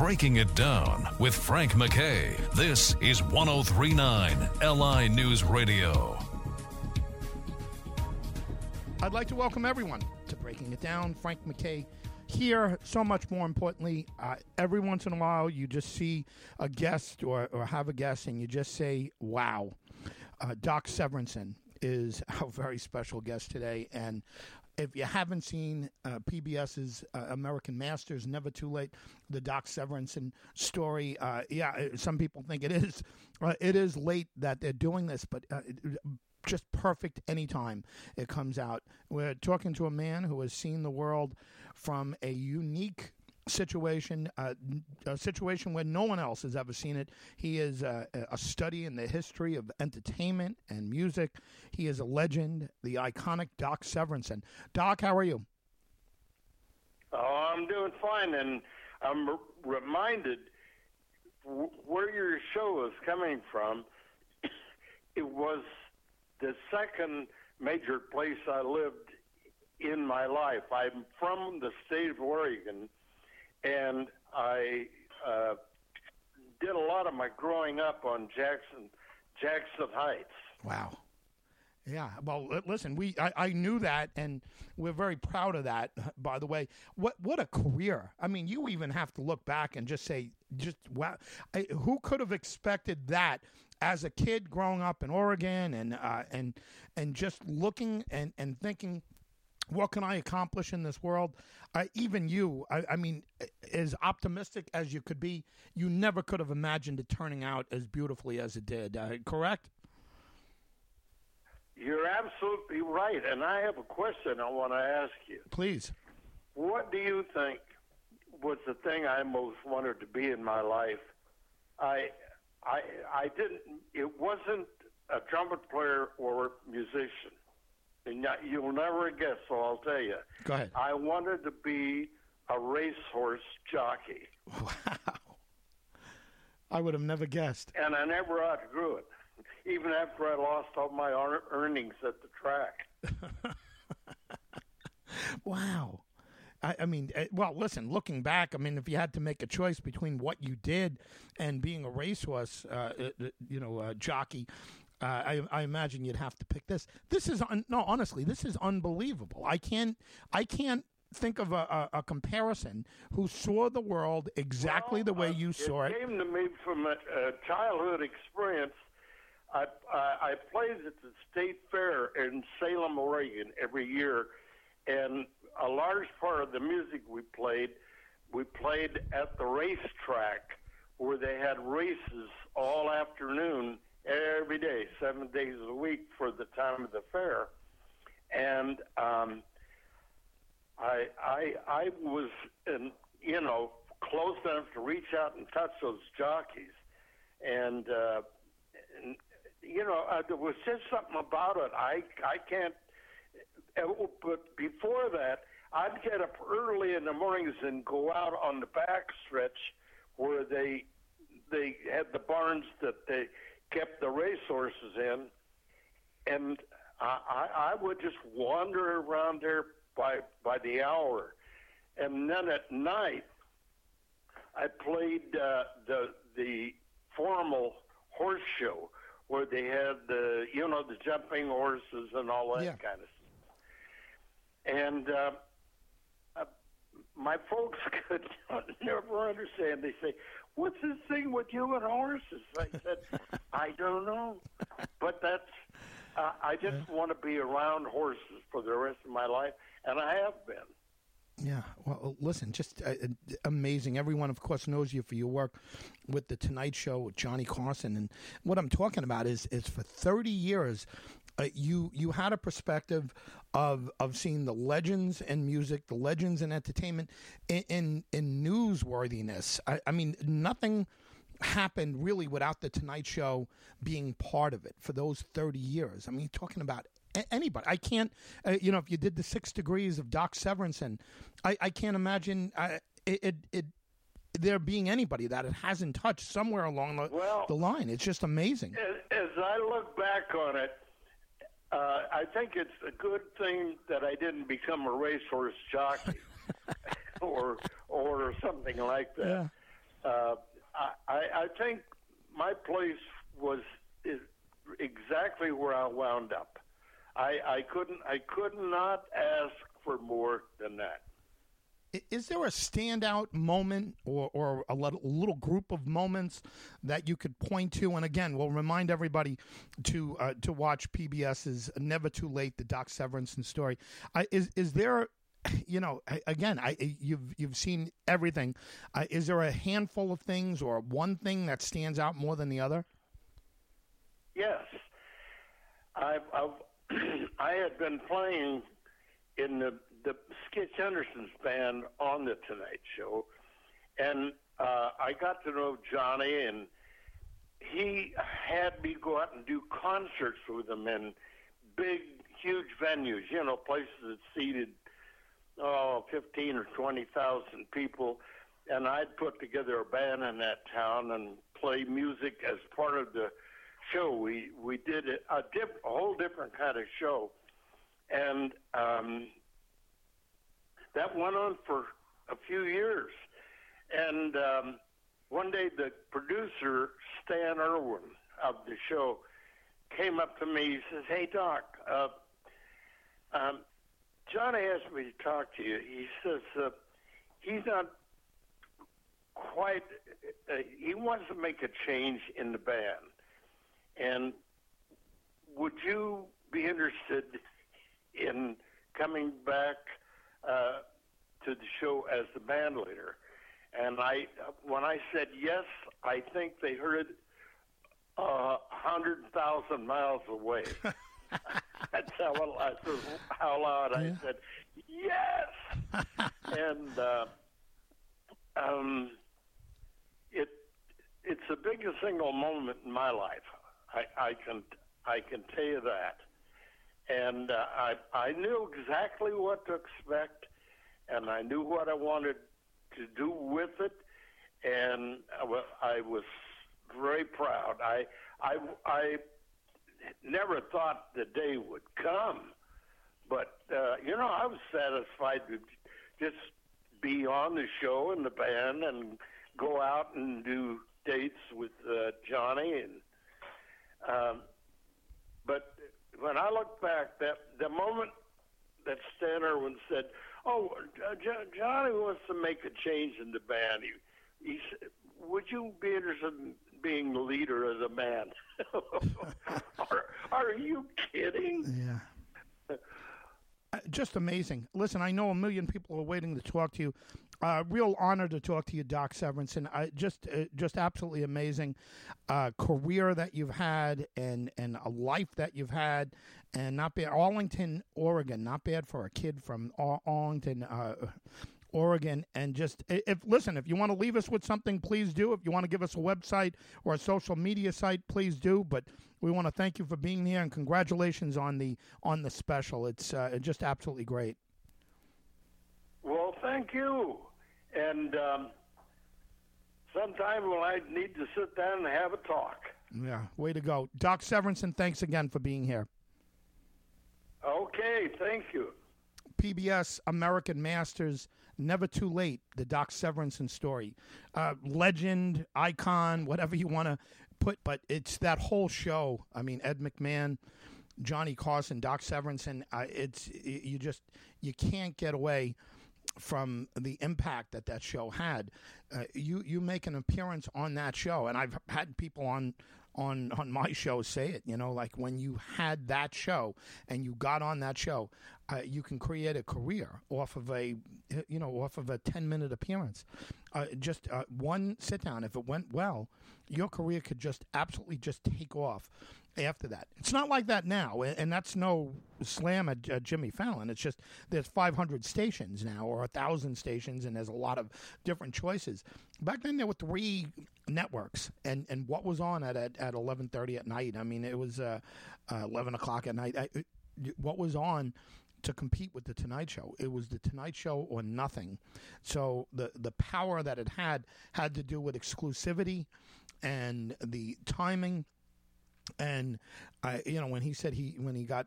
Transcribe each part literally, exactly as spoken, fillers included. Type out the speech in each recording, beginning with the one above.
Breaking It Down with Frank McKay. This is one oh three point nine L I News Radio. I'd like to welcome everyone to Breaking It Down. Frank McKay here. So much more importantly, uh, every once in a while you just see a guest or, or have a guest and you just say, wow. Uh, Doc Severinsen is our very special guest today. And if you haven't seen uh, PBS's uh, American Masters, Never Too Late, the Doc Severinsen story, uh, yeah, some people think it is. Uh, it is late that they're doing this, but uh, it, just perfect anytime it comes out. We're talking to a man who has seen the world from a unique situation, uh, a situation where no one else has ever seen it. He is uh, a study in the history of entertainment and music. He is a legend, the iconic Doc Severinsen. Doc, how are you? Oh, I'm doing fine, and I'm r- reminded w- where your show is coming from. It was the second major place I lived in my life. I'm from the state of Oregon, and I uh, did a lot of my growing up on Jackson Jackson Heights. Wow. Yeah. Well, listen, we I, I knew that, and we're very proud of that, by the way. What what a career. I mean, you even have to look back and just say, just wow. I, who could have expected that as a kid growing up in Oregon and uh, and and just looking and, and thinking, what can I accomplish in this world? Uh, even you, I, I mean, as optimistic as you could be, you never could have imagined it turning out as beautifully as it did. Uh, correct? You're absolutely right, and I have a question I want to ask you. Please. What do you think was the thing I most wanted to be in my life? I, I, I didn't. It wasn't a trumpet player or musician, and you'll never guess. So I'll tell you. Go ahead. I wanted to be a racehorse jockey. Wow. I would have never guessed. And I never outgrew it, even after I lost all my earnings at the track. Wow. I, I mean, well, listen, looking back, I mean, if you had to make a choice between what you did and being a racehorse, uh, you know, uh, jockey, uh, I, I imagine you'd have to pick this. This is, un- no, honestly, this is unbelievable. I can't, I can't think of a, a, a comparison who saw the world exactly well, the way uh, you saw it. It came to me from a, a childhood experience. I, I, I played at the State Fair in Salem, Oregon every year, and a large part of the music we played, we played at the racetrack where they had races all afternoon, every day, seven days a week for the time of the fair. And um, I, I, I was, in, you know, close enough to reach out and touch those jockeys. And, uh, and you know, uh, there was just something about it. I, I can't, uh, but before that, I'd get up early in the mornings and go out on the back stretch where they they had the barns that they kept the racehorses in, and I, I, I would just wander around there by by the hour, and then at night I played uh, the the formal horse show where they had the you know the jumping horses and all that Yeah. kind of stuff, and. Uh, Uh, my folks could never understand. They say, "What's this thing with you and horses?" I said, "I don't know, but that's. Uh, I just want to be around horses for the rest of my life, and I have been." Yeah, well, listen, just uh, amazing. Everyone, of course, knows you for your work with The Tonight Show with Johnny Carson. And what I'm talking about is, is for thirty years, uh, you you had a perspective of of seeing the legends in music, the legends in entertainment, in in, in newsworthiness. I, I mean, nothing happened really without The Tonight Show being part of it for those thirty years. I mean, you're talking about anybody. I can't, uh, you know, if you did the Six Degrees of Doc Severinsen, I, I can't imagine uh, it, it, it there being anybody that it hasn't touched somewhere along the, well, the line. It's just amazing. As, as I look back on it, uh, I think it's a good thing that I didn't become a racehorse jockey or or something like that. Yeah. uh, I, I think my place was is exactly where I wound up. I, I couldn't I could not ask for more than that. Is there a standout moment or, or a little, little group of moments that you could point to? And again, we'll remind everybody to uh, to watch PBS's Never Too Late, the Doc Severinsen story. Uh, is is there, you know, again, I you've you've seen everything. Uh, is there a handful of things or one thing that stands out more than the other? Yes, I've, I've I had been playing in the. the Skitch Henderson's band on the Tonight Show, and uh, I got to know Johnny, and he had me go out and do concerts with him in big, huge venues, you know, places that seated, oh, fifteen or twenty thousand people, and I'd put together a band in that town and play music as part of the show. We we did a, a, dip, a whole different kind of show, and um, that went on for a few years. And um, one day the producer, Stan Irwin, of the show, came up to me. He says, "Hey, Doc, uh, um, Johnny asked me to talk to you." He says, uh, he's not quite, uh, he wants to make a change in the band. And would you be interested in coming back Uh, to the show as the band leader? And I, when I said yes, I think they heard it a uh, hundred thousand miles away. That's how I said, how loud I said yes. And uh, um, it it's the biggest single moment in my life. I, I can I can tell you that. And uh, I I knew exactly what to expect, and I knew what I wanted to do with it, and I was, I was very proud. I I I never thought the day would come, but uh, you know, I was satisfied to just be on the show and the band and go out and do dates with uh, Johnny, and um, but. When I look back, that the moment that Stan Irwin said, "Oh, uh, jo- Johnny wants to make a change in the band," he, he said, "Would you be interested in being the leader of the band?" are, are you kidding? Yeah. Uh, just amazing. Listen, I know a million people are waiting to talk to you. Uh, real honor to talk to you, Doc Severinsen. I just, uh, just absolutely amazing uh, career that you've had, and and a life that you've had, and not bad. Arlington, Oregon, not bad for a kid from Ar- Arlington, uh, Oregon. And just, if listen, if you want to leave us with something, please do. If you want to give us a website or a social media site, please do. But we want to thank you for being here, and congratulations on the on the special. It's uh, just absolutely great. Well, thank you. And um, sometime when I need to sit down and have a talk. Yeah, way to go. Doc Severinsen, thanks again for being here. Okay, thank you. P B S American Masters, Never Too Late, the Doc Severinsen story. Uh, legend, icon, whatever you want to put, but it's that whole show. I mean, Ed McMahon, Johnny Carson, Doc Severinsen, uh, it's, you just, you can't get away from the impact that that show had. Uh, you you make an appearance on that show, and I've had people on on on my show say it, you know, like when you had that show and you got on that show, uh, you can create a career off of a, you know, off of a ten minute appearance. Uh, just uh, one sit down, if it went well, your career could just absolutely just take off after that. It's not like that now, and that's no slam at uh, Jimmy Fallon. It's just there's five hundred stations now, or one thousand stations, and there's a lot of different choices. Back then, there were three networks, and, and what was on at at, at eleven thirty at night? I mean, it was uh, uh, eleven o'clock at night. I, it, what was on to compete with the Tonight Show? It was the Tonight Show or nothing. So the the power that it had had to do with exclusivity and the timing. And I, you know, when he said he when he got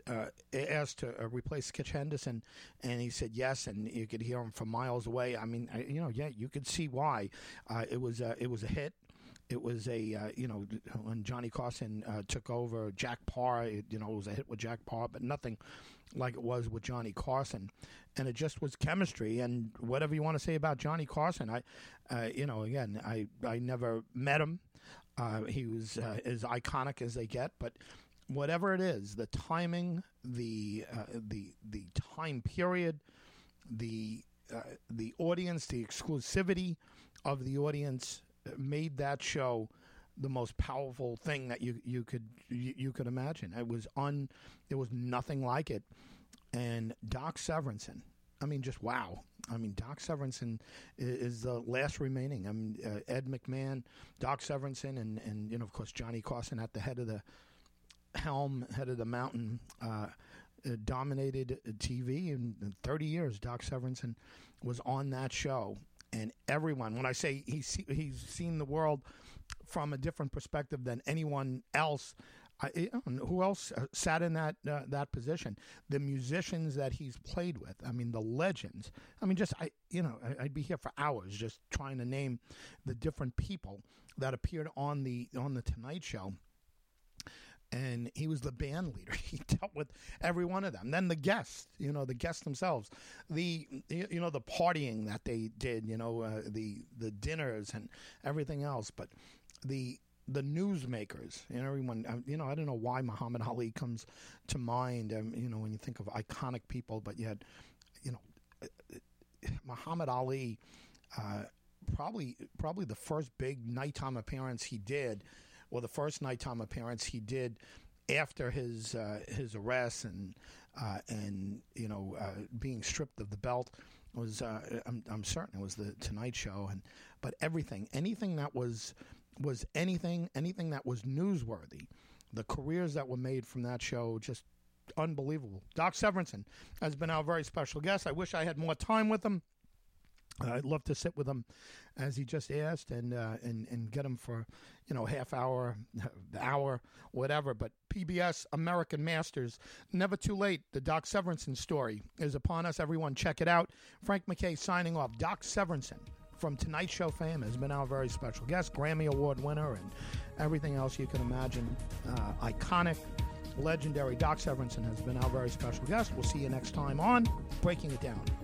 uh, asked to uh, replace Kitch Henderson, and he said yes, and you could hear him from miles away. I mean, I, you know, yeah, you could see why. Uh, it was uh, it was a hit. It was a, uh, you know, when Johnny Carson uh, took over, Jack Parr, it, you know, it was a hit with Jack Parr, but nothing like it was with Johnny Carson. And it just was chemistry. And whatever you want to say about Johnny Carson, I, uh, you know, again, I, I never met him. Uh, he was uh, as iconic as they get. But whatever it is, the timing, the uh, the the time period, the uh, the audience, the exclusivity of the audience made that show the most powerful thing that you you could you, you could imagine. It was un, there was nothing like it. And Doc Severinsen, I mean, just wow. I mean, Doc Severinsen is, is the last remaining. I mean, uh, Ed McMahon, Doc Severinsen, and and you know, of course, Johnny Carson at the head of the helm, head of the mountain. Uh, uh, dominated T V in, in thirty years. Doc Severinsen was on that show. And everyone, when I say he's, he's seen the world from a different perspective than anyone else, I, who else sat in that uh, that position? The musicians that he's played with. I mean, the legends. I mean, just, I you know, I'd be here for hours just trying to name the different people that appeared on the on the Tonight Show. And he was the band leader. He dealt with every one of them. Then the guests, you know, the guests themselves, the you know the partying that they did, you know, uh, the the dinners and everything else. But the the newsmakers, and everyone, you know, I don't know why Muhammad Ali comes to mind. Um, you know, when you think of iconic people, but you had, you know, Muhammad Ali, uh, probably probably the first big nighttime appearance he did. Well, the first nighttime appearance he did after his uh, his arrest and uh, and you know uh, being stripped of the belt was uh, I'm, I'm certain it was the Tonight Show. And but everything, anything that was was anything anything that was newsworthy, the careers that were made from that show, just unbelievable. Doc Severinsen has been our very special guest. I wish I had more time with him. Uh, I'd love to sit with him, as he just asked, and uh, and and get him for, you know, half hour, hour, whatever. But P B S American Masters, never too late. The Doc Severinsen story is upon us. Everyone, check it out. Frank McKay signing off. Doc Severinsen from Tonight Show fame has been our very special guest, Grammy Award winner, and everything else you can imagine. Uh, iconic, legendary Doc Severinsen has been our very special guest. We'll see you next time on Breaking It Down.